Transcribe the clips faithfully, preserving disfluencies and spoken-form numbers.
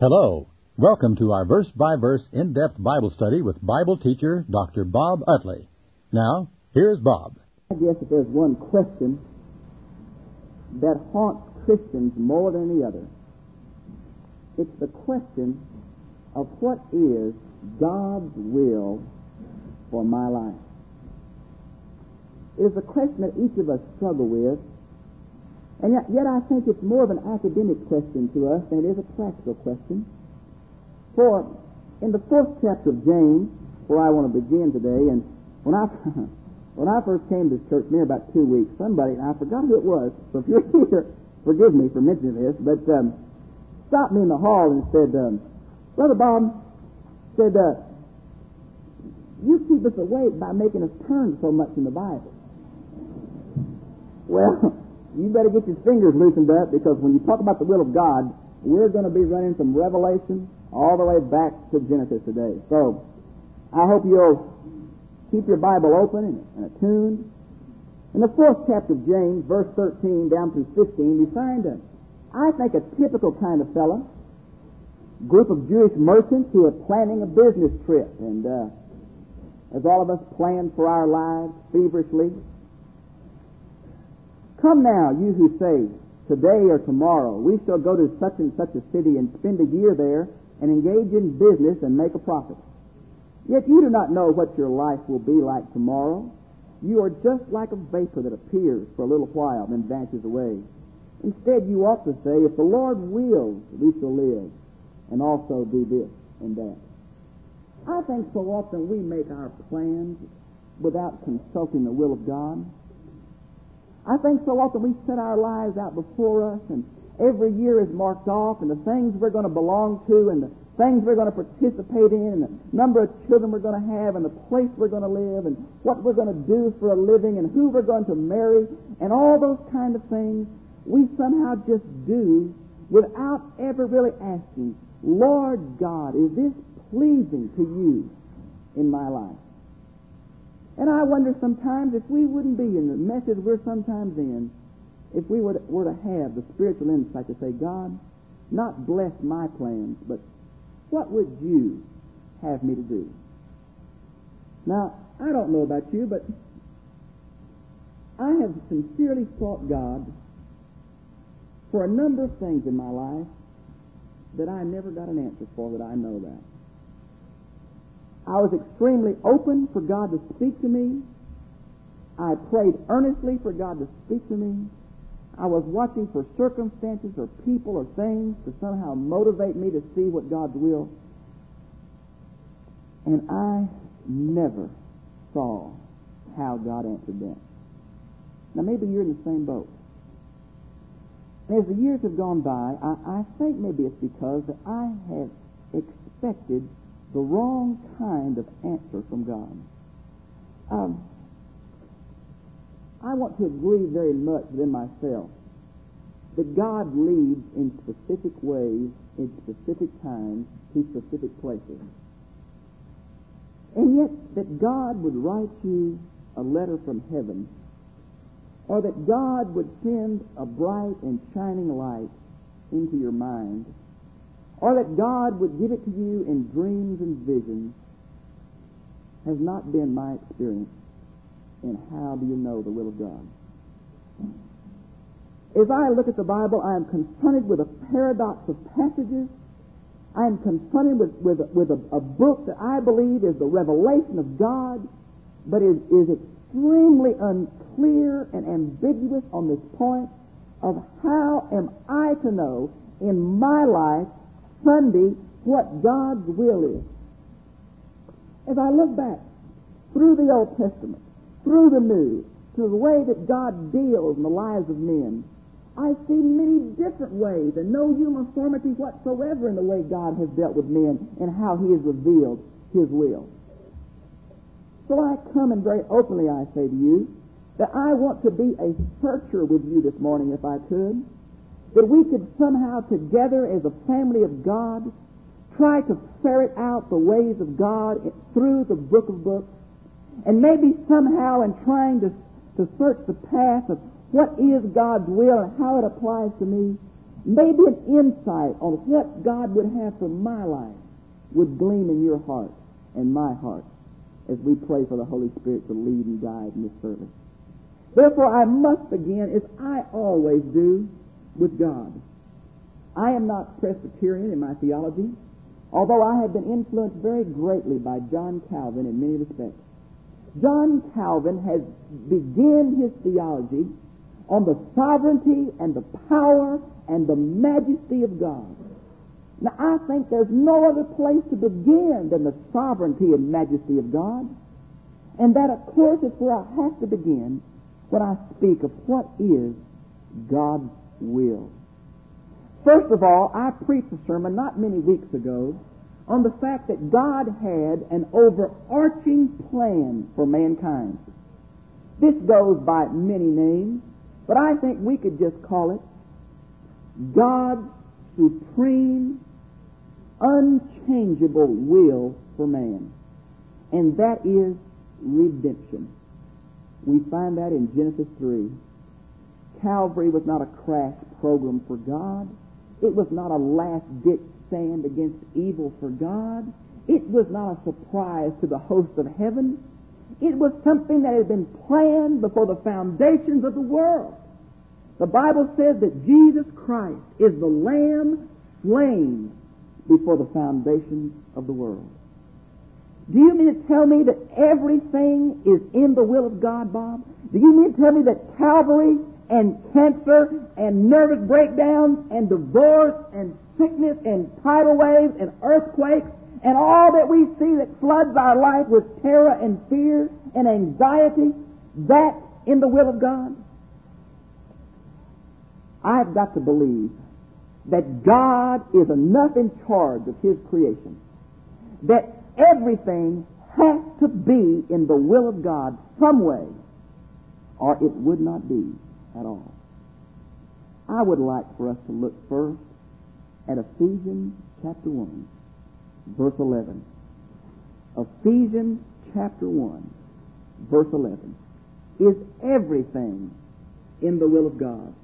Hello. Welcome to our verse-by-verse in-depth Bible study with Bible teacher Doctor Bob Utley. Now, here's Bob. I guess if there's one question that haunts Christians more than any other, it's the question of what is God's will for my life. It is a question that each of us struggle with, and yet, yet I think it's more of an academic question to us than it is a practical question. For in the fourth chapter of James, where I want to begin today, and when I when I first came to this church, near about two weeks, somebody, and I forgot who it was, so if you're here, forgive me for mentioning this, but um, stopped me in the hall and said, um, Brother Bob, said, uh, you keep us awake by making us turn so much in the Bible. Well, you better get your fingers loosened up, because when you talk about the will of God, we're going to be running from Revelation all the way back to Genesis today. So I hope you'll keep your Bible open and, and attuned. In the fourth chapter of James, verse thirteen down through fifteen, we find a, I think, a typical kind of fella, group of Jewish merchants who are planning a business trip. And uh, as all of us plan for our lives feverishly, come now, you who say, today or tomorrow, we shall go to such and such a city and spend a year there and engage in business and make a profit. Yet you do not know what your life will be like tomorrow. You are just like a vapor that appears for a little while and then vanishes away. Instead, you ought to say, if the Lord wills, we shall live, and also do this and that. I think so often we make our plans without consulting the will of God. I think so often we set our lives out before us, and every year is marked off, and the things we're going to belong to, and the things we're going to participate in, and the number of children we're going to have, and the place we're going to live, and what we're going to do for a living, and who we're going to marry, and all those kind of things we somehow just do without ever really asking, Lord God, is this pleasing to you in my life? And I wonder sometimes if we wouldn't be in the message we're sometimes in, if we were to, were to have the spiritual insight to say, God, not bless my plans, but what would you have me to do? Now, I don't know about you, but I have sincerely sought God for a number of things in my life that I never got an answer for, that I know that. I was extremely open for God to speak to me. I prayed earnestly for God to speak to me. I was watching for circumstances or people or things to somehow motivate me to see what God's will. And I never saw how God answered that. Now maybe you're in the same boat. And as the years have gone by, I, I think maybe it's because that I have expected the wrong kind of answer from God. Um, I want to agree very much within myself that God leads in specific ways, in specific times, to specific places. And yet that God would write you a letter from heaven, or that God would send a bright and shining light into your mind, or that God would give it to you in dreams and visions, has not been my experience. And how do you know the will of God? As I look at the Bible, I am confronted with a paradox of passages. I am confronted with, with, with a, a book that I believe is the revelation of God, but is, is extremely unclear and ambiguous on this point of how am I to know in my life Sunday what God's will is. As I look back through the Old Testament, through the New, to the way that God deals in the lives of men, I see many different ways and no uniformity whatsoever in the way God has dealt with men and how He has revealed His will. So I come and very openly I say to you that I want to be a searcher with you this morning if I could, that we could somehow together as a family of God try to ferret out the ways of God through the book of books, and maybe somehow in trying to, to search the path of what is God's will and how it applies to me, maybe an insight on what God would have for my life would gleam in your heart and my heart as we pray for the Holy Spirit to lead and guide in this service. Therefore, I must begin, as I always do, with God. I am not Presbyterian in my theology, although I have been influenced very greatly by John Calvin in many respects. John Calvin has begun his theology on the sovereignty and the power and the majesty of God. Now, I think there's no other place to begin than the sovereignty and majesty of God. And that, of course, is where I have to begin when I speak of what is God's will. First of all, I preached a sermon not many weeks ago on the fact that God had an overarching plan for mankind. This goes by many names, but I think we could just call it God's supreme, unchangeable will for man. And that is redemption. We find that in Genesis three. Calvary was not a crash program for God. It was not a last-ditch stand against evil for God. It was not a surprise to the host of heaven. It was something that had been planned before the foundations of the world. The Bible says that Jesus Christ is the Lamb slain before the foundations of the world. Do you mean to tell me that everything is in the will of God, Bob? Do you mean to tell me that Calvary and cancer and nervous breakdowns and divorce and sickness and tidal waves and earthquakes and all that we see that floods our life with terror and fear and anxiety, that's in the will of God? I've got to believe that God is enough in charge of His creation, that everything has to be in the will of God some way, or it would not be at all. I would like for us to look first at Ephesians chapter one, verse eleven. Ephesians chapter one, verse eleven. Is everything in the will of God?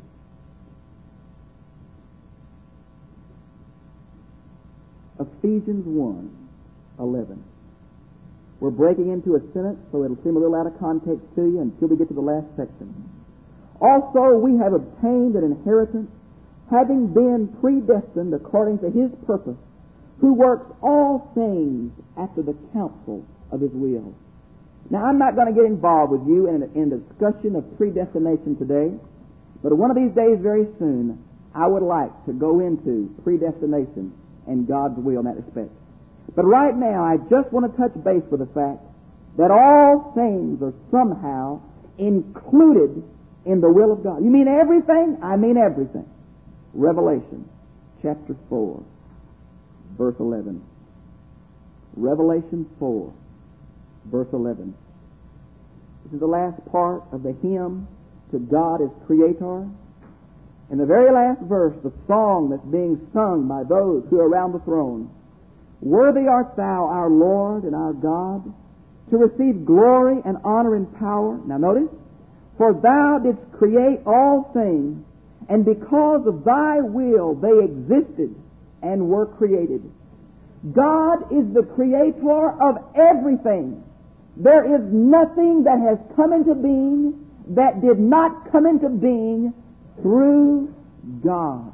Ephesians one, eleven. We're breaking into a sentence, so it'll seem a little out of context to you until we get to the last section. Also, we have obtained an inheritance, having been predestined according to His purpose, who works all things after the counsel of His will. Now, I'm not going to get involved with you in a, in a discussion of predestination today, but one of these days very soon, I would like to go into predestination and God's will in that respect. But right now, I just want to touch base with the fact that all things are somehow included in the will of God. You mean everything? I mean everything. Revelation chapter four, verse eleven. Revelation four, verse eleven. This is the last part of the hymn to God as Creator. In the very last verse, the song that's being sung by those who are around the throne. Worthy art thou, our Lord and our God, to receive glory and honor and power. Now notice, for thou didst create all things, and because of thy will they existed and were created. God is the creator of everything. There is nothing that has come into being that did not come into being through God.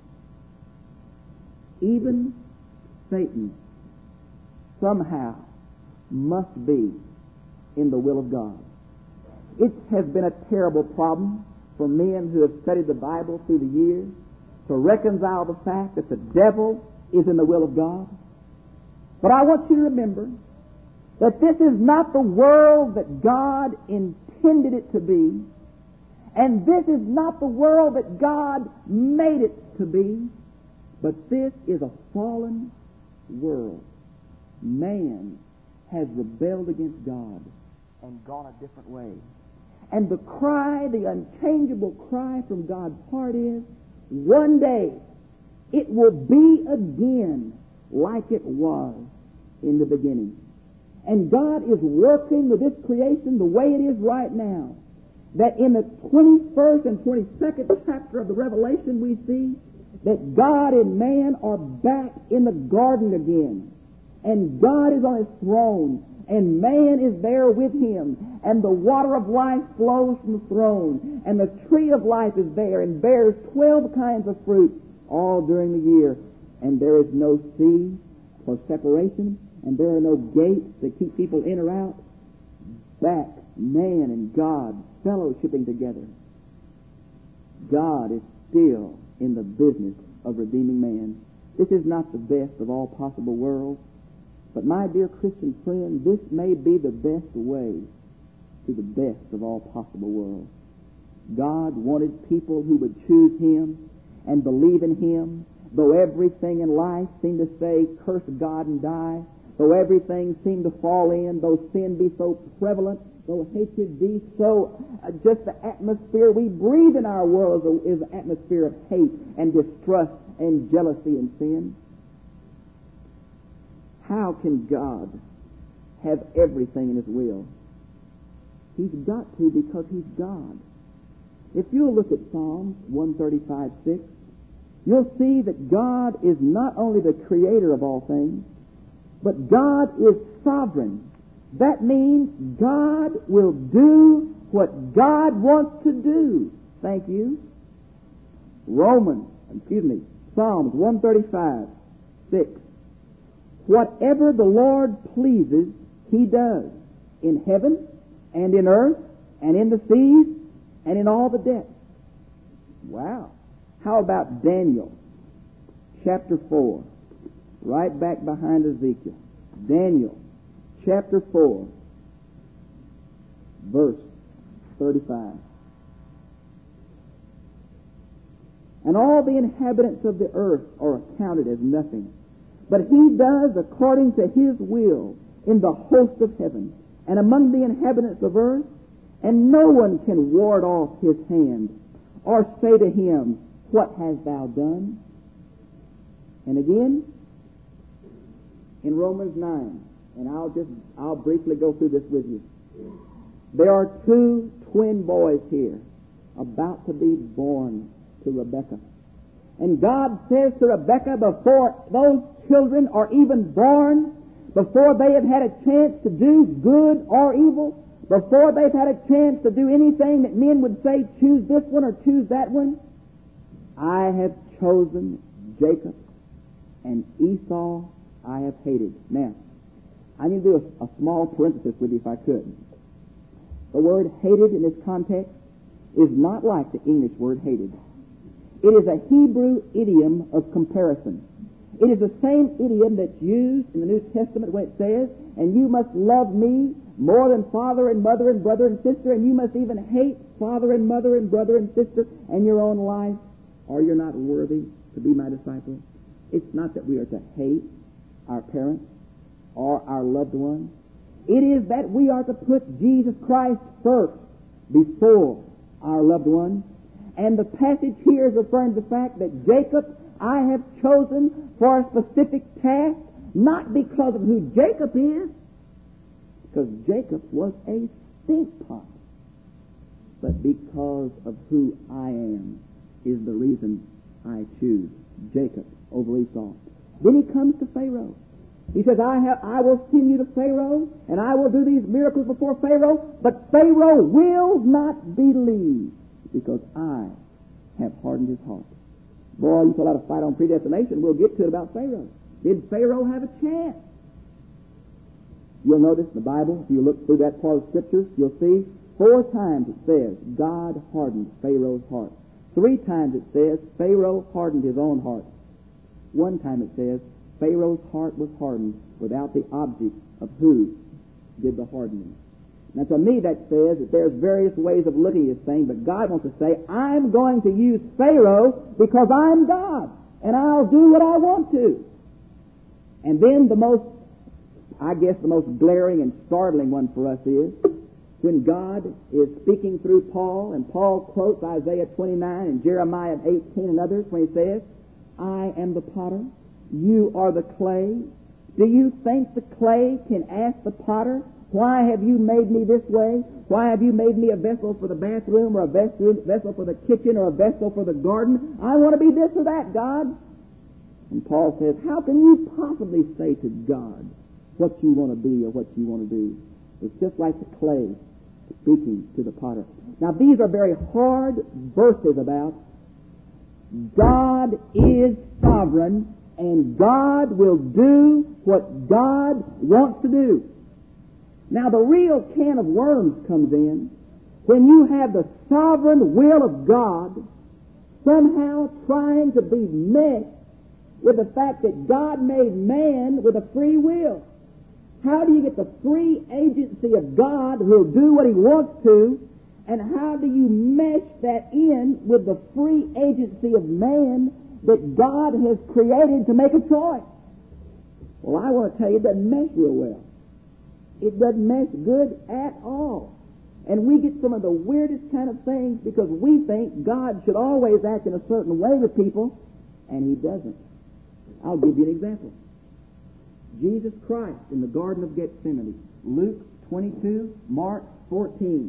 Even Satan somehow must be in the will of God. It has been a terrible problem for men who have studied the Bible through the years to reconcile the fact that the devil is in the will of God. But I want you to remember that this is not the world that God intended it to be, and this is not the world that God made it to be, but this is a fallen world. Man has rebelled against God and gone a different way. And the cry, the unchangeable cry from God's heart is, one day it will be again like it was in the beginning. And God is working with this creation the way it is right now. That in the twenty-first and twenty-second chapter of the Revelation we see that God and man are back in the garden again. And God is on His throne, and man is there with Him, and the water of life flows from the throne, and the tree of life is there and bears twelve kinds of fruit all during the year. And there is no sea for separation, and there are no gates that keep people in or out. Back, man and God fellowshipping together. God is still in the business of redeeming man. This is not the best of all possible worlds, but my dear Christian friend, this may be the best way to the best of all possible worlds. God wanted people who would choose Him and believe in Him, though everything in life seemed to say, curse God and die, though everything seemed to fall in, though sin be so prevalent, though hatred be so, uh, just the atmosphere we breathe in our world is, is an atmosphere of hate and distrust and jealousy and sin. How can God have everything in His will? He's got to, because He's God. If you'll look at Psalms one thirty-five six, you'll see that God is not only the creator of all things, but God is sovereign. That means God will do what God wants to do. Thank you. Romans, excuse me, Psalms one thirty-five six. Whatever the Lord pleases, He does, in heaven and in earth and in the seas and in all the depths. Wow. How about Daniel chapter four? Right back behind Ezekiel. Daniel chapter four, verse thirty-five. And all the inhabitants of the earth are accounted as nothing, but He does according to His will in the host of heaven and among the inhabitants of earth, and no one can ward off His hand or say to Him, what hast thou done? And again, in Romans nine, and I'll just, I'll briefly go through this with you. There are two twin boys here about to be born to Rebekah. And God says to Rebekah, before those children are even born, before they have had a chance to do good or evil, before they've had a chance to do anything that men would say, choose this one or choose that one, I have chosen Jacob, and Esau I have hated. Now, I need to do a, a small parenthesis with you if I could. The word hated in this context is not like the English word hated. It is a Hebrew idiom of comparison. It is the same idiom that's used in the New Testament when it says, and you must love me more than father and mother and brother and sister, and you must even hate father and mother and brother and sister and your own life, or you're not worthy to be my disciple. It's not that we are to hate our parents or our loved ones. It is that we are to put Jesus Christ first before our loved ones. And the passage here is referring to the fact that Jacob I have chosen for a specific task, not because of who Jacob is, because Jacob was a stink pot, but because of who I am is the reason I choose Jacob over Esau. Then he comes to Pharaoh. He says, I have, I will send you to Pharaoh, and I will do these miracles before Pharaoh, but Pharaoh will not believe, because I have hardened his heart. Boy, you still have to fight on predestination. We'll get to it about Pharaoh. Did Pharaoh have a chance? You'll notice in the Bible, if you look through that part of Scripture, you'll see four times it says God hardened Pharaoh's heart. Three times it says Pharaoh hardened his own heart. One time it says Pharaoh's heart was hardened without the object of who did the hardening. Now, to me, that says that there's various ways of looking at this thing, but God wants to say, I'm going to use Pharaoh because I'm God, and I'll do what I want to. And then the most, I guess the most glaring and startling one for us is when God is speaking through Paul, and Paul quotes Isaiah twenty-nine and Jeremiah eighteen and others when he says, I am the potter, you are the clay. Do you think the clay can ask the potter, Why have you made me this way? Why have you made me a vessel for the bathroom or a vessel, vessel for the kitchen or a vessel for the garden? I want to be this or that, God. And Paul says, how can you possibly say to God what you want to be or what you want to do? It's just like the clay speaking to the potter. Now, these are very hard verses about God is sovereign and God will do what God wants to do. Now, the real can of worms comes in when you have the sovereign will of God somehow trying to be meshed with the fact that God made man with a free will. How do you get the free agency of God who'll do what He wants to, and how do you mesh that in with the free agency of man that God has created to make a choice? Well, I want to tell you, it doesn't mesh real well. It doesn't mesh good at all. And we get some of the weirdest kind of things because we think God should always act in a certain way with people, and He doesn't. I'll give you an example. Jesus Christ in the Garden of Gethsemane, Luke twenty-two, Mark fourteen.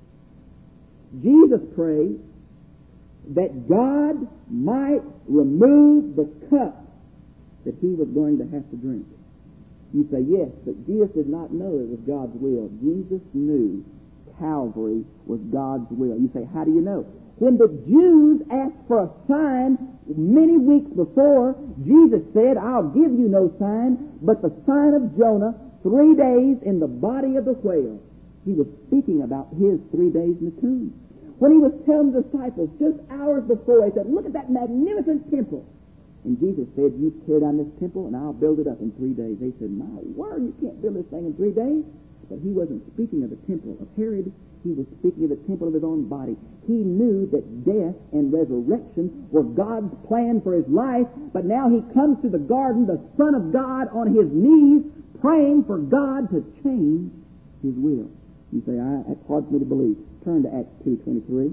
Jesus prayed that God might remove the cup that He was going to have to drink. You say, yes, but Jesus did not know it was God's will. Jesus knew Calvary was God's will. You say, how do you know? When the Jews asked for a sign many weeks before, Jesus said, I'll give you no sign but the sign of Jonah, three days in the body of the whale. He was speaking about His three days in the tomb. When He was telling the disciples just hours before, He said, look at that magnificent temple. And Jesus said, you tear down this temple and I'll build it up in three days. They said, my word, you can't build this thing in three days. But He wasn't speaking of the temple of Herod. He was speaking of the temple of His own body. He knew that death and resurrection were God's plan for His life, but now He comes to the garden, the Son of God, on His knees, praying for God to change His will. You say, I, that's hard for me to believe. Turn to Acts two twenty-three.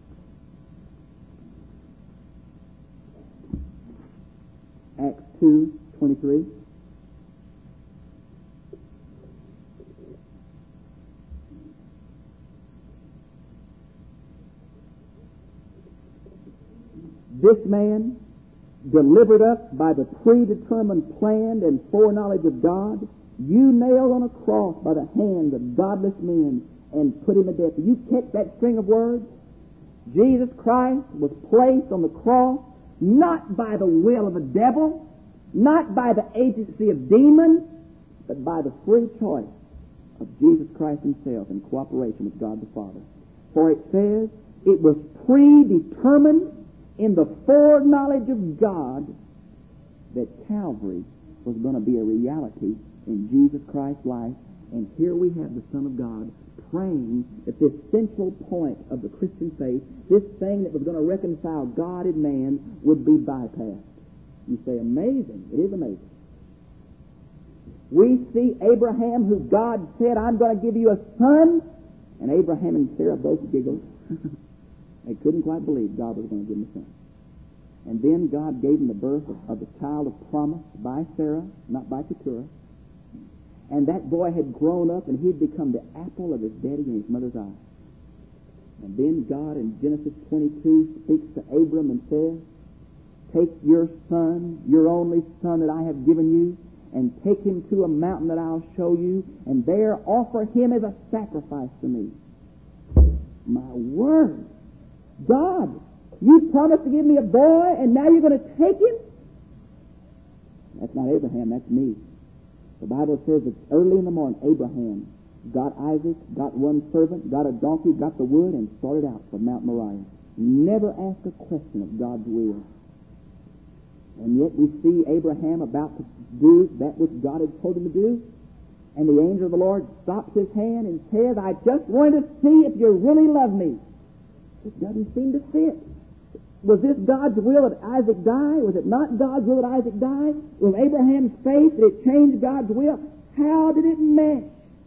Acts two twenty-three. This man, delivered up by the predetermined plan and foreknowledge of God, you nailed on a cross by the hands of godless men and put Him to death. You catch that string of words? Jesus Christ was placed on the cross not by the will of a devil, not by the agency of demons, but by the free choice of Jesus Christ Himself in cooperation with God the Father. For it says, it was predetermined in the foreknowledge of God that Calvary was going to be a reality in Jesus Christ's life. And here we have the Son of God praying that this central point of the Christian faith, this thing that was going to reconcile God and man, would be bypassed. You say, amazing. It is amazing. We see Abraham, who God said, I'm going to give you a son, and Abraham and Sarah both giggled. They couldn't quite believe God was going to give them a son. And then God gave them the birth of, of the child of promise by Sarah, not by Keturah. And that boy had grown up and he'd become the apple of his daddy and his mother's eye. And then God in Genesis twenty-two speaks to Abram and says, take your son, your only son that I have given you, and take him to a mountain that I'll show you, and there offer him as a sacrifice to me. My word! God, you promised to give me a boy, and now you're going to take him? That's not Abraham, that's me. The Bible says that early in the morning, Abraham got Isaac, got one servant, got a donkey, got the wood, and started out for Mount Moriah. Never asked a question of God's will. And yet we see Abraham about to do that which God had told him to do, and the angel of the Lord stops his hand and says, I just wanted to see if you really love me. It doesn't seem to fit. Was this God's will that Isaac die? Was it not God's will that Isaac die? Was Abraham's faith that it changed God's will? How did it mesh?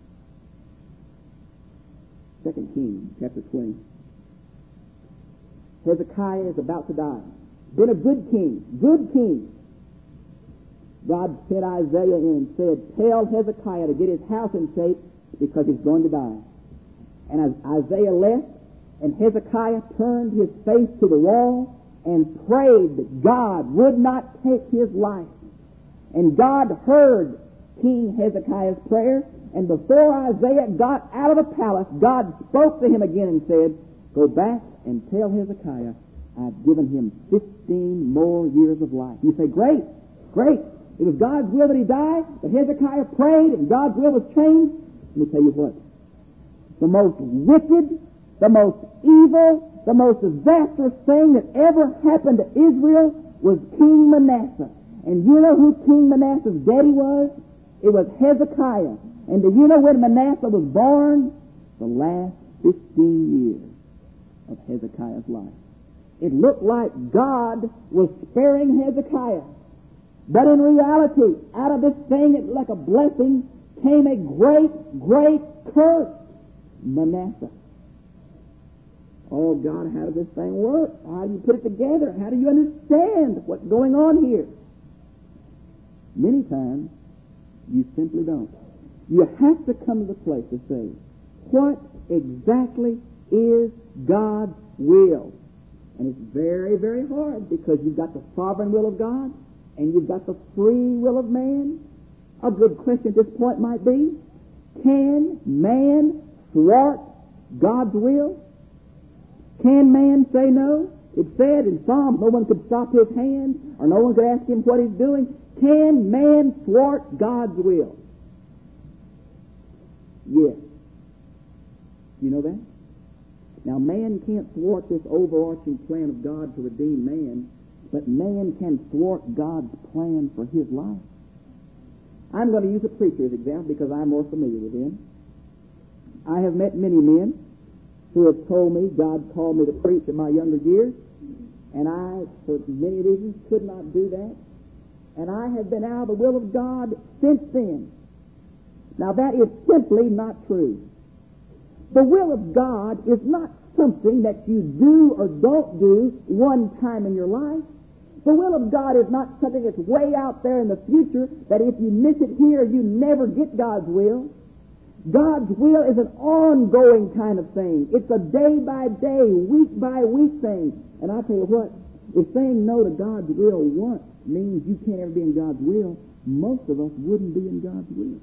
Second Kings, chapter twenty. Hezekiah is about to die. Been a good king, good king. God sent Isaiah in and said, tell Hezekiah to get his house in shape because he's going to die. And as Isaiah left, and Hezekiah turned his face to the wall and prayed that God would not take his life. And God heard King Hezekiah's prayer, and before Isaiah got out of the palace, God spoke to him again and said, "Go back and tell Hezekiah I've given him fifteen more years of life." You say, great, great. It was God's will that he died, but Hezekiah prayed and God's will was changed. Let me tell you what. The most wicked, the most evil, the most disastrous thing that ever happened to Israel was King Manasseh. And you know who King Manasseh's daddy was? It was Hezekiah. And do you know when Manasseh was born? The last fifteen years of Hezekiah's life. It looked like God was sparing Hezekiah. But in reality, out of this thing that like a blessing came a great, great curse. Manasseh. Oh God, how does this thing work? How do you put it together? How do you understand what's going on here? Many times, you simply don't. You have to come to the place to say, what exactly is God's will? And it's very, very hard because you've got the sovereign will of God and you've got the free will of man. A good question at this point might be, can man thwart God's will? Can man say no? It said in Psalms, no one could stop his hand or no one could ask him what he's doing. Can man thwart God's will? Yes. You know that? Now, man can't thwart this overarching plan of God to redeem man, but man can thwart God's plan for his life. I'm going to use a preacher as example because I'm more familiar with him. I have met many men who have told me God called me to preach in my younger years, and I, for many reasons, could not do that. And I have been out of the will of God since then. Now, that is simply not true. The will of God is not something that you do or don't do one time in your life. The will of God is not something that's way out there in the future that if you miss it here, you never get God's will. God's will is an ongoing kind of thing. It's a day-by-day, week-by-week thing. And I tell you what, if saying no to God's will once means you can't ever be in God's will, most of us wouldn't be in God's will.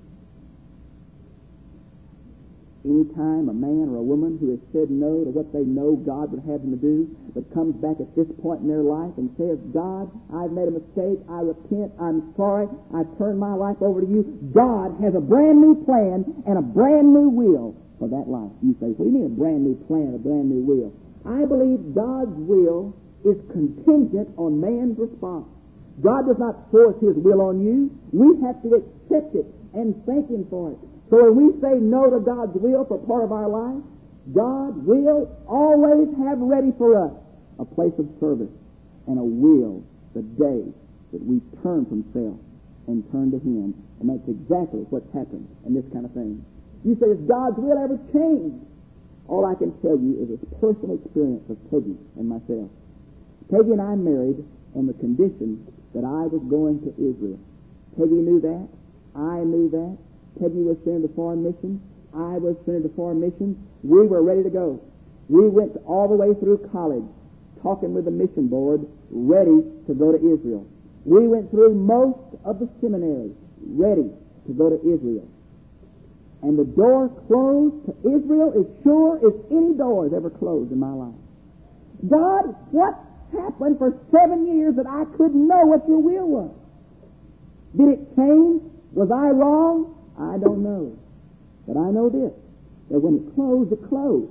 Anytime a man or a woman who has said no to what they know God would have them to do, but comes back at this point in their life and says, God, I've made a mistake, I repent, I'm sorry, I turn my life over to you, God has a brand new plan and a brand new will for that life. You say, what do you mean a brand new plan, a brand new will? I believe God's will is contingent on man's response. God does not force his will on you. We have to accept it and thank him for it. So when we say no to God's will for part of our life, God will always have ready for us a place of service and a will the day that we turn from self and turn to him. And that's exactly what's happened in this kind of thing. You say, has God's will ever changed? All I can tell you is a personal experience of Peggy and myself. Peggy and I married on the condition that I was going to Israel. Peggy knew that. I knew that. Peggy was sent to foreign mission. I was sent to foreign mission. We were ready to go. We went all the way through college, talking with the mission board, ready to go to Israel. We went through most of the seminaries, ready to go to Israel. And the door closed to Israel as sure as any door has ever closed in my life. God, what happened for seven years that I couldn't know what your will was? Did it change? Was I wrong? I don't know. But I know this, that when it closed, it closed.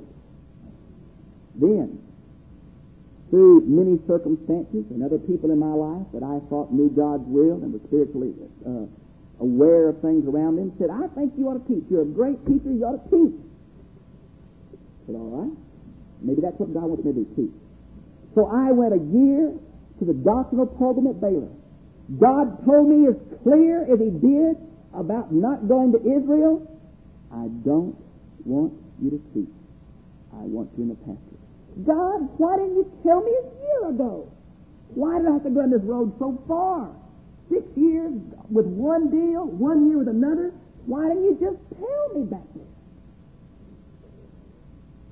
Then, through many circumstances and other people in my life that I thought knew God's will and were spiritually uh, aware of things around them, said, I think you ought to teach. You're a great teacher, you ought to teach. I said, all right. Maybe that's what God wants me to do, teach. So I went a year to the doctrinal program at Baylor. God told me as clear as he did about not going to Israel, I don't want you to teach. I want you in the pastorate. God, why didn't you tell me a year ago? Why did I have to go on this road so far? Six years with one deal, one year with another. Why didn't you just tell me back then?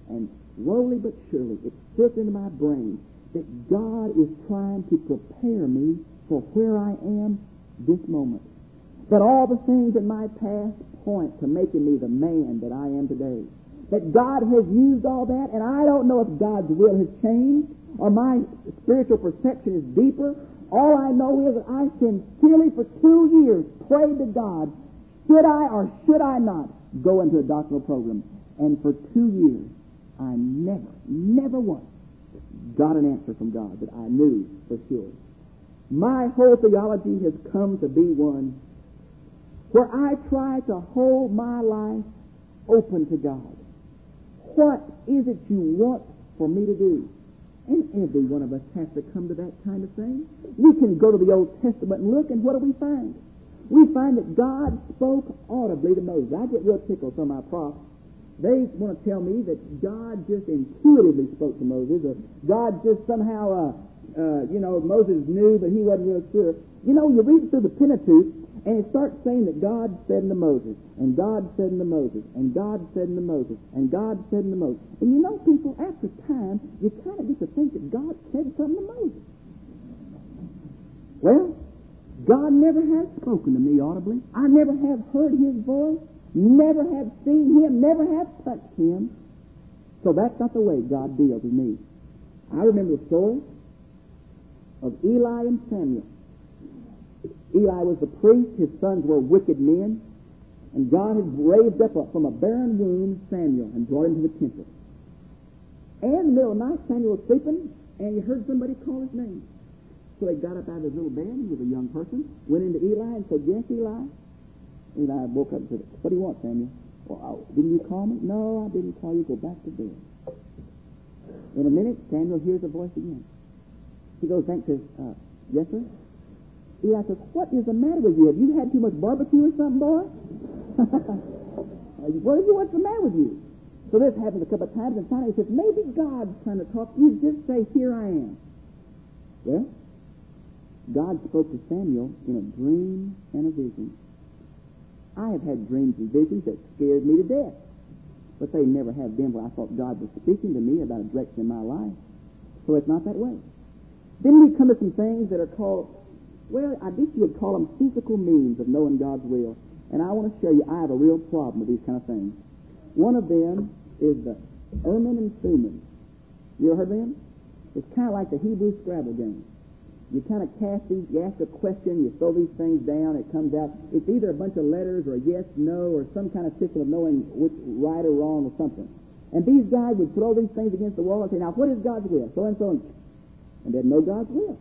And slowly but surely it filtered into my brain that God is trying to prepare me for where I am this moment. That all the things in my past point to making me the man that I am today. That God has used all that, and I don't know if God's will has changed or my spiritual perception is deeper. All I know is that I sincerely for two years prayed to God, should I or should I not go into a doctoral program? And for two years, I never, never once got an answer from God that I knew for sure. My whole theology has come to be one where I try to hold my life open to God. What is it you want for me to do? And every one of us has to come to that kind of thing. We can go to the Old Testament and look, and what do we find? We find that God spoke audibly to Moses. I get real tickled from my profs. They want to tell me that God just intuitively spoke to Moses, or God just somehow, uh, uh, you know, Moses knew, but he wasn't real sure. You know, you read through the Pentateuch, and it starts saying that God said unto Moses, and God said unto Moses, and God said unto Moses, and God said unto Moses. And you know, people, after time, you kind of get to think that God said something to Moses. Well, God never has spoken to me audibly. I never have heard His voice, never have seen Him, never have touched Him. So that's not the way God deals with me. I remember the story of Eli and Samuel. Eli was the priest, his sons were wicked men, and God had raised up a, from a barren womb Samuel and brought him to the temple. And in the middle of the night, Samuel was sleeping, and he heard somebody call his name. So he got up out of his little bed, he was a young person, went into Eli and said, "Yes, Eli." Eli woke up and said, "What do you want, Samuel?" "Well, oh, didn't you call me?" "No, I didn't call you. Go back to bed." In a minute, Samuel hears a voice again. He goes back to, uh, "Yes, sir?" Eli says, "What is the matter with you? Have you had too much barbecue or something, boy?" "What is you? What's the matter with you?" So this happens a couple of times, and finally he says, "Maybe God's trying to talk to you. Just say, 'Here I am.'" Well, God spoke to Samuel in a dream and a vision. I have had dreams and visions that scared me to death, but they never have been where I thought God was speaking to me about a direction in my life. So it's not that way. Then we come to some things that are called, well, I guess you would call them physical means of knowing God's will. And I want to show you I have a real problem with these kind of things. One of them is the Urim and Thummim. You ever heard of them? It's kind of like the Hebrew Scrabble game. You kind of cast these, you ask a question, you throw these things down, it comes out. It's either a bunch of letters or a yes, no, or some kind of system of knowing which right or wrong or something. And these guys would throw these things against the wall and say, "Now, what is God's will?" So and so, and they'd know God's will.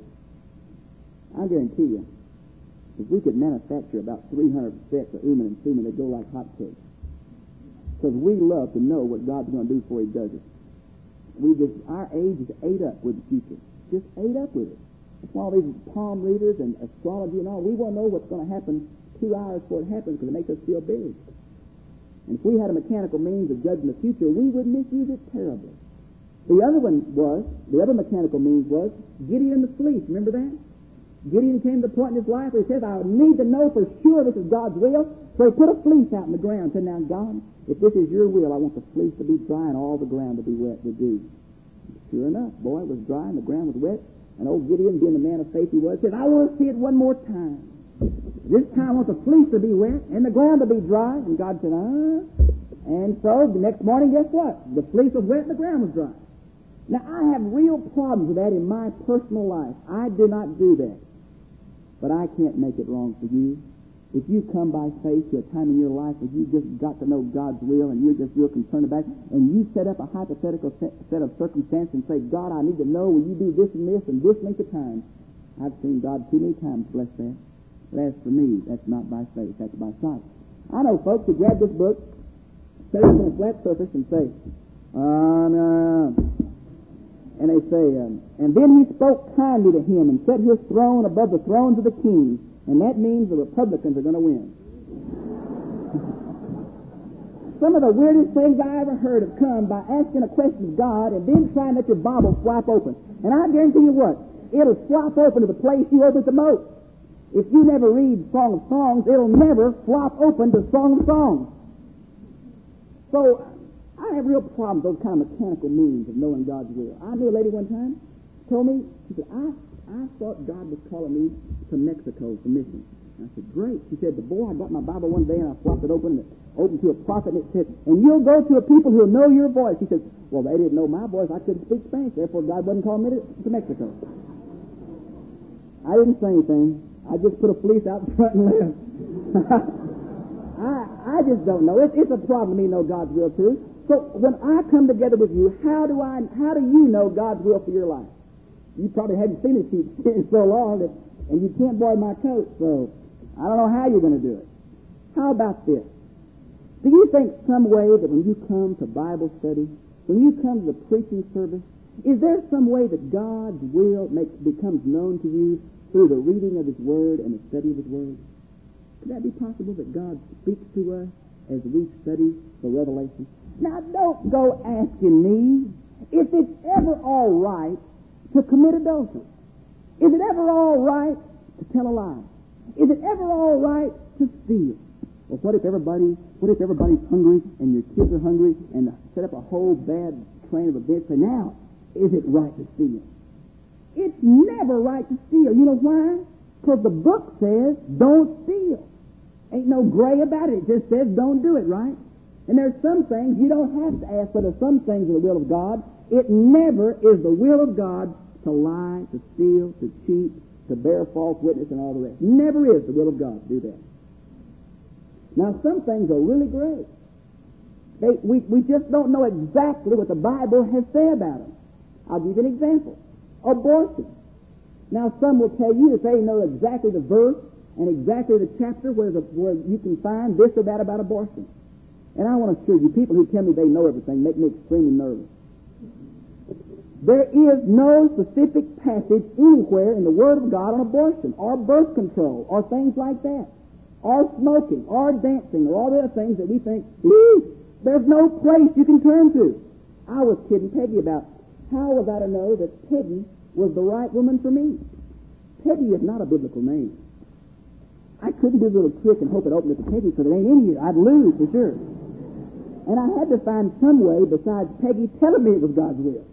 I guarantee you, if we could manufacture about three hundred sets of Urim and Thummim, they'd go like hotcakes. Because we love to know what God's going to do before He does it. We just, our age is ate up with the future. Just ate up with it. That's why all these palm readers and astrology and all, we want to know what's going to happen two hours before it happens because it makes us feel big. And if we had a mechanical means of judging the future, we would misuse it terribly. The other one was, the other mechanical means was, Gideon the fleece. Remember that? Gideon came to the point in his life where he says, "I need to know for sure this is God's will." So he put a fleece out in the ground and said, "Now, God, if this is your will, I want the fleece to be dry and all the ground to be wet with dew." Sure enough, boy, it was dry and the ground was wet. And old Gideon, being the man of faith he was, said, "I want to see it one more time. This time I want the fleece to be wet and the ground to be dry." And God said, "Ah." And so the next morning, guess what? The fleece was wet and the ground was dry. Now, I have real problems with that in my personal life. I do not do that. But I can't make it wrong for you. If you come by faith to a time in your life where you just got to know God's will and you're just real concerned about it, and you set up a hypothetical set of circumstances and say, "God, I need to know, will you do this and this and this length of time?" I've seen God too many times bless that. But as for me, that's not by faith, that's by sight. I know folks who grab this book, set it on a flat surface and say, "Ah, no." And they say, um, "And then he spoke kindly to him and set his throne above the thrones of the kings." And that means the Republicans are going to win. Some of the weirdest things I ever heard have come by asking a question of God and then trying to let your Bible flap open. And I guarantee you what, it'll flop open to the place you open it the most. If you never read Song of Songs, it'll never flop open to Song of Songs. So I I have real problems with those kind of mechanical means of knowing God's will. I knew a lady one time told me, she said, I, I thought God was calling me to Mexico for mission. I said, great. She said, but boy, I got my Bible one day and I flopped it open and it opened to a prophet and it said, and you'll go to a people who'll know your voice. She said, well, they didn't know my voice. I couldn't speak Spanish. Therefore, God wasn't calling me to, to Mexico. I didn't say anything. I just put a fleece out in front and left. I, I just don't know. It's, it's a problem to me to know God's will too. So when I come together with you, how do I? How do you know God's will for your life? You probably haven't seen it in so long that, and you can't borrow my coat. So I don't know how you're going to do it. How about this? Do you think some way that when you come to Bible study, when you come to the preaching service, is there some way that God's will makes becomes known to you through the reading of His Word and the study of His Word? Could that be possible that God speaks to us as we study the revelation? Now, don't go asking me if it's ever all right to commit adultery. Is it ever all right to tell a lie? Is it ever all right to steal? Well, what if everybody, what if everybody's hungry and your kids are hungry and set up a whole bad train of events? Say, now, is it right to steal? It's never right to steal. You know why? Because the book says, don't steal. Ain't no gray about it. It just says, don't do it, right? And there's some things you don't have to ask whether some things are the will of God. It never is the will of God to lie, to steal, to cheat, to bear false witness, and all the rest. Never is the will of God to do that. Now, some things are really great. They, we, we just don't know exactly what the Bible has said about them. I'll give you an example. Abortion. Now, some will tell you that they know exactly the verse and exactly the chapter where, the, where you can find this or that about abortion. And I want to assure you, people who tell me they know everything make me extremely nervous. There is no specific passage anywhere in the Word of God on abortion or birth control or things like that, or smoking or dancing or all the other things that we think, eee, there's no place you can turn to. I was kidding Peggy about how was I to know that Peggy was the right woman for me. Peggy is not a biblical name. I couldn't do a little trick and hope it opened up to Peggy because it ain't in here. I'd lose for sure. And I had to find some way besides Peggy telling me it was God's will.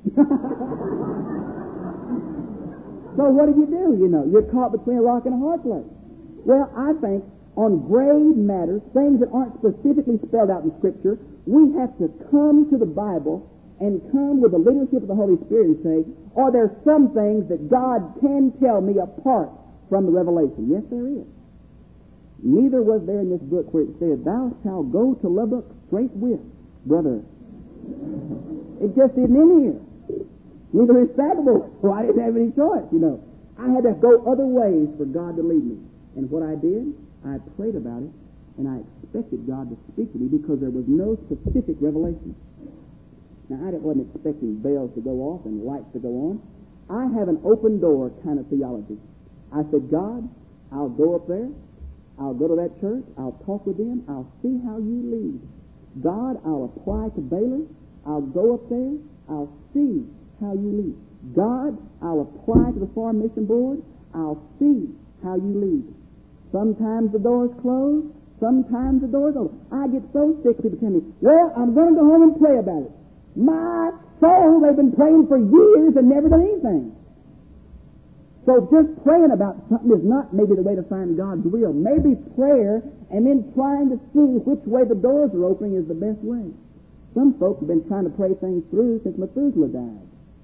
So what do you do? You know, you're caught between a rock and a hard place. Well, I think on grave matters, things that aren't specifically spelled out in Scripture, we have to come to the Bible and come with the leadership of the Holy Spirit and say, are there some things that God can tell me apart from the revelation? Yes, there is. Neither was there in this book where it said, thou shalt go to Lubbock straightwith, brother. It just isn't in here. Neither is Sackable, so I didn't have any choice, you know. I had to go other ways for God to lead me. And what I did, I prayed about it, and I expected God to speak to me because there was no specific revelation. Now, I wasn't expecting bells to go off and lights to go on. I have an open door kind of theology. I said, God, I'll go up there. I'll go to that church. I'll talk with them. I'll see how you lead. God, I'll apply to Baylor. I'll go up there. I'll see how you lead. God, I'll apply to the Foreign Mission Board. I'll see how you lead. Sometimes the door's closed. Sometimes the door's open. I get so sick, people tell me, well, I'm going to go home and pray about it. My soul, they've been praying for years and never done anything. So just praying about something is not maybe the way to find God's will. Maybe prayer and then trying to see which way the doors are opening is the best way. Some folks have been trying to pray things through since Methuselah died.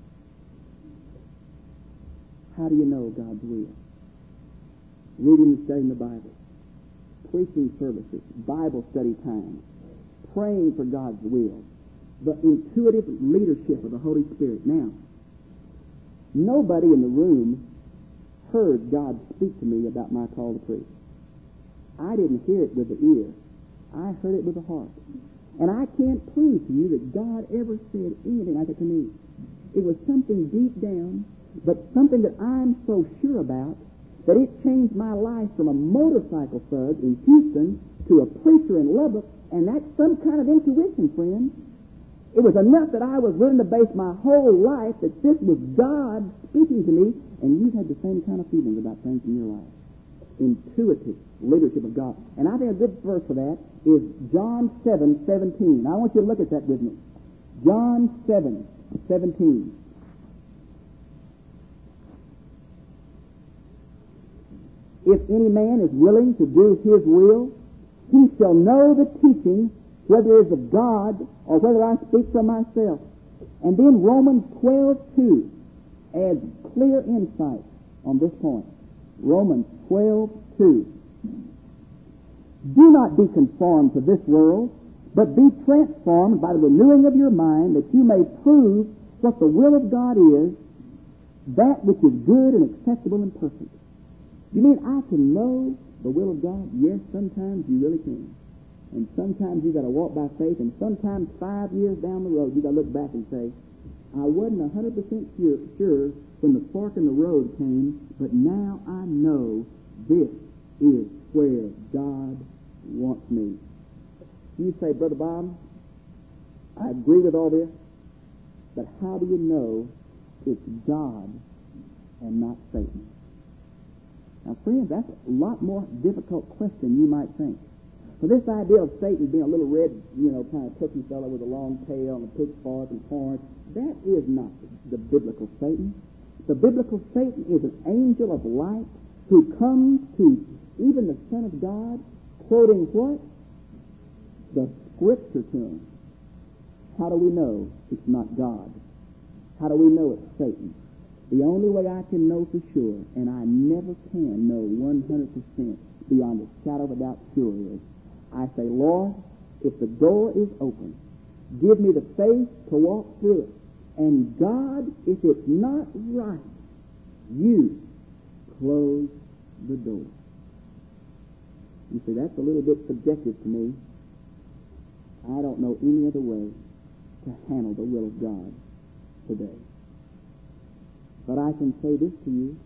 How do you know God's will? Reading and studying the Bible, preaching services, Bible study times, praying for God's will, the intuitive leadership of the Holy Spirit. Now, nobody in the room heard God speak to me about my call to preach. I didn't hear it with the ear. I heard it with the heart. And I can't prove to you that God ever said anything like it to me. It was something deep down, but something that I'm so sure about that it changed my life from a motorcycle thug in Houston to a preacher in Lubbock, and that's some kind of intuition, friend. It was enough that I was willing to base my whole life that this was God speaking to me, and you've had the same kind of feelings about things in your life. Intuitive leadership of God. And I think a good verse for that is John seven seventeen. I want you to look at that with me. John seven seventeen. If any man is willing to do his will, he shall know the teaching, whether it is of God or whether I speak from myself. And then Romans twelve two adds clear insight on this point. Romans twelve two. Do not be conformed to this world, but be transformed by the renewing of your mind, that you may prove what the will of God is, that which is good and acceptable and perfect. You mean I can know the will of God? Yes, sometimes you really can. And sometimes you've got to walk by faith, and sometimes five years down the road, you've got to look back and say, I wasn't one hundred percent sure, sure when the fork in the road came, but now I know this is where God wants me. You say, Brother Bob, I agree with all this, but how do you know it's God and not Satan? Now, friends, that's a lot more difficult question you might think. So this idea of Satan being a little red, you know, kind of cookie fellow with a long tail and a pitchfork and horns, that is not the biblical Satan. The biblical Satan is an angel of light who comes to even the Son of God, quoting what? The Scripture to him. How do we know it's not God? How do we know it's Satan? The only way I can know for sure, and I never can know one hundred percent beyond a shadow of a doubt sure is, I say, Lord, if the door is open, give me the faith to walk through it. And God, if it's not right, you close the door. You see, that's a little bit subjective to me. I don't know any other way to handle the will of God today. But I can say this to you.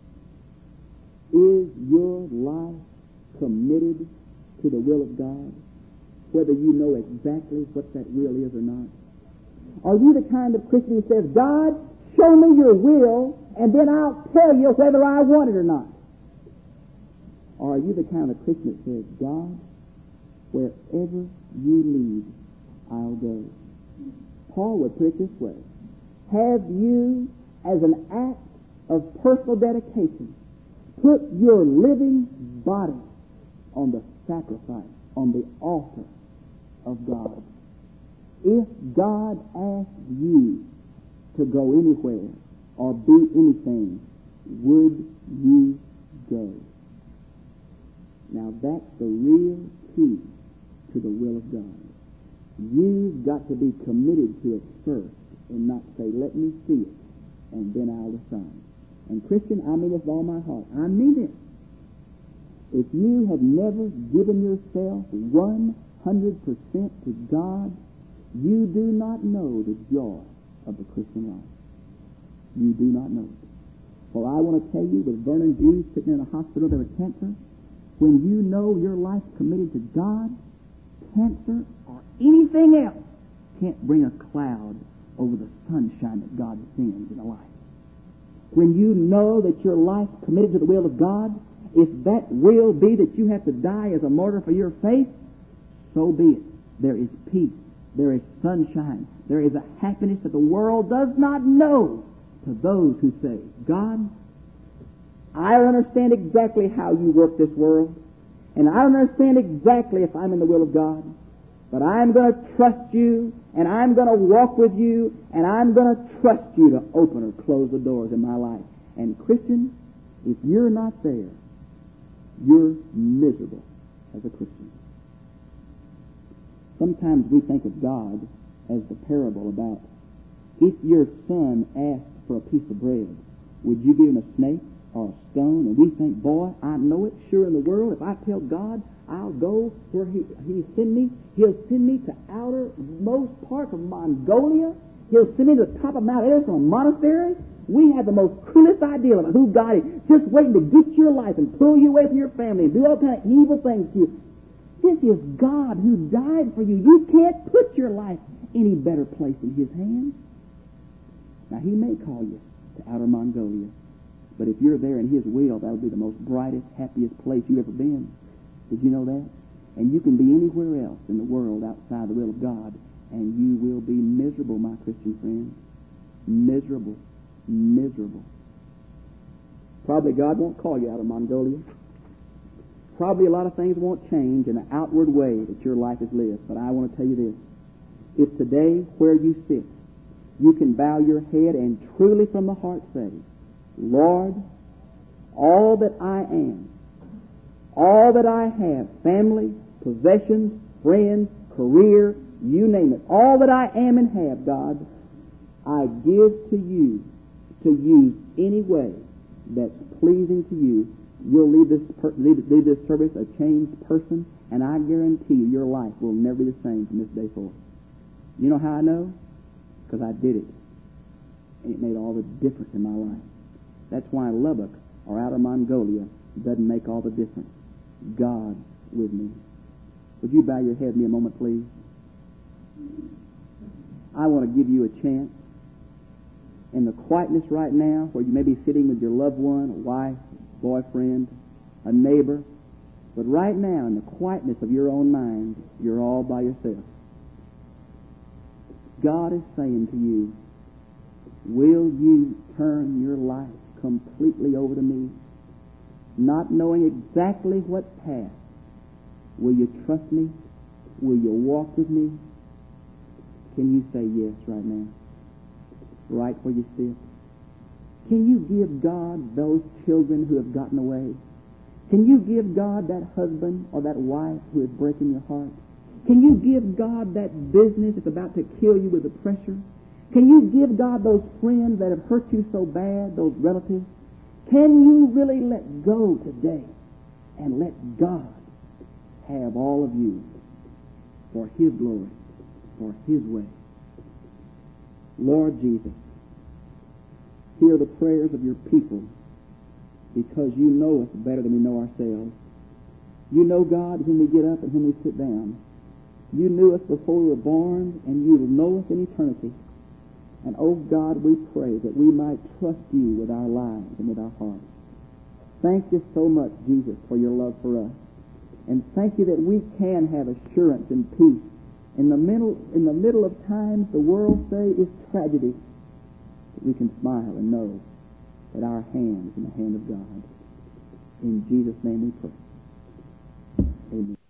Is your life committed to the will of God, whether you know exactly what that will is or not? Are you the kind of Christian who says, God, show me your will, and then I'll tell you whether I want it or not? Or are you the kind of Christian that says, God, wherever you lead, I'll go? Paul would put it this way. Have you, as an act of personal dedication, put your living body on the sacrifice, on the altar of God? If God asked you to go anywhere or be anything, would you go? Now that's the real key to the will of God. You've got to be committed to it first and not say, let me see it, and then I'll decide. And Christian, I mean this with all my heart. I mean it. If you have never given yourself one hundred percent to God, you do not know the joy of the Christian life. You do not know it. For I want to tell you, with Vernon G. sitting in a hospital there with cancer, when you know your life committed to God, cancer or anything else can't bring a cloud over the sunshine that God sends in a life. When you know that your life committed to the will of God, if that will be that you have to die as a martyr for your faith, so be it. There is peace. There is sunshine. There is a happiness that the world does not know to those who say, God, I understand exactly how you work this world, and I understand exactly if I'm in the will of God, but I'm going to trust you, and I'm going to walk with you, and I'm going to trust you to open or close the doors in my life. And Christian, if you're not there, you're miserable as a Christian. Sometimes we think of God as the parable about, if your son asked for a piece of bread, would you give him a snake or a stone? And we think, boy, I know it, sure in the world, if I tell God I'll go where he, he send me, he'll send me to outermost parts of Mongolia, he'll send me to the top of Mount Everest from a monastery. We have the most cruelest idea of who God is, just waiting to get your life and pull you away from your family and do all kinds of evil things to you. This is God who died for you. You can't put your life any better place in His hands. Now, He may call you to outer Mongolia, but if you're there in His will, that'll be the most brightest, happiest place you've ever been. Did you know that? And you can be anywhere else in the world outside the will of God, and you will be miserable, my Christian friend. Miserable. Miserable. Probably God won't call you out of Mongolia. Probably a lot of things won't change in an outward way that your life is lived. But I want to tell you this. If today, where you sit, you can bow your head and truly from the heart say, Lord, all that I am, all that I have, family, possessions, friends, career, you name it, all that I am and have, God, I give to you to use any way that's pleasing to you. You'll leave this, per- leave, leave this service a changed person, and I guarantee you your life will never be the same from this day forward. You know how I know? Because I did it. And it made all the difference in my life. That's why Lubbock or Outer Mongolia doesn't make all the difference. God with me. Would you bow your head with me a moment, please? I want to give you a chance in the quietness right now, where you may be sitting with your loved one, a wife, boyfriend, a neighbor, but right now in the quietness of your own mind, you're all by yourself. God is saying to you, will you turn your life completely over to me? Not knowing exactly what path. Will you trust me? Will you walk with me? Can you say yes right now? Right where you sit? Can you give God those children who have gotten away? Can you give God that husband or that wife who is breaking your heart? Can you give God that business that's about to kill you with the pressure? Can you give God those friends that have hurt you so bad, those relatives? Can you really let go today and let God have all of you for His glory, for His way? Lord Jesus, hear the prayers of your people, because you know us better than we know ourselves. You know, God, when we get up and when we sit down. You knew us before we were born, and you will know us in eternity. And, oh God, we pray that we might trust you with our lives and with our hearts. Thank you so much, Jesus, for your love for us. And thank you that we can have assurance and peace. In the middle, in the middle of times the world say is tragedy, that we can smile and know that our hand is in the hand of God. In Jesus' name we pray. Amen.